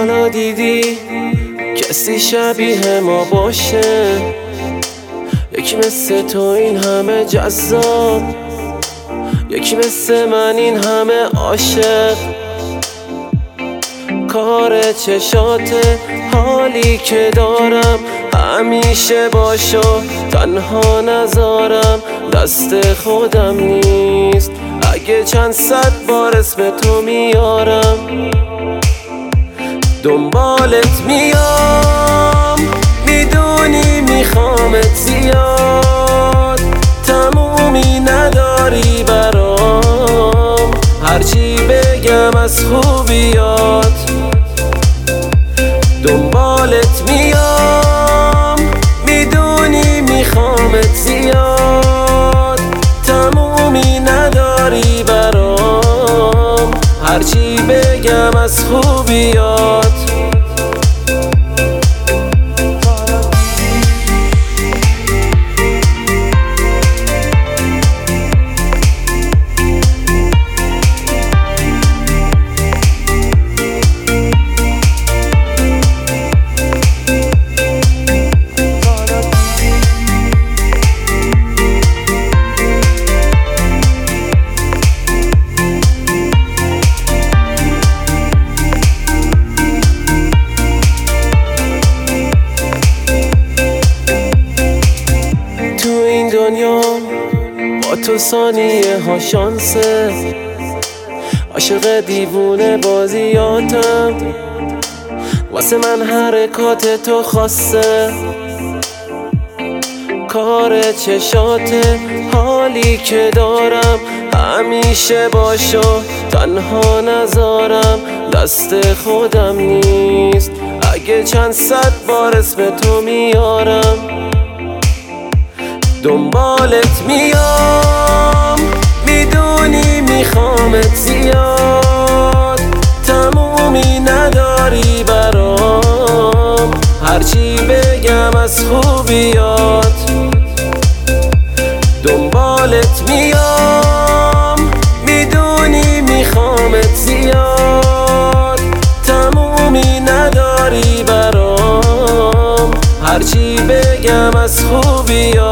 حالا دیدی کسی شبیه ما باشه؟ یکی مثل تو این همه جذاب، یکی مثل من این همه عاشق. کار چشاته حالی که دارم، همیشه باشو تنها نذارم. دست خودم نیست اگه چند صد بار اسم تو میارم. دنبالت میام، میدونی میخوامت زیاد، تمومی نداری برام، هرچی بگم از خوبیات. دنبالت میام، میدونی میخوامت زیاد، تمومی نداری برام، هرچی بگم از خوبیات. دنیا با تو ثانیه ها شانسه، عاشق دیوونه بازیاتم، واسه من حرکات تو خاصه. کار چشاته حالی که دارم، همیشه باشو تنها نذارم. دست خودم نیست اگه چند صد بار اسم تو میارم. دنبالت میام، میدونی میخوامت زیاد، تمومی نداری برام، هرچی بگم از خوبیات. دنبالت میام، میدونی میخوامت زیاد، تمومی نداری برام، هرچی بگم از خوبیات.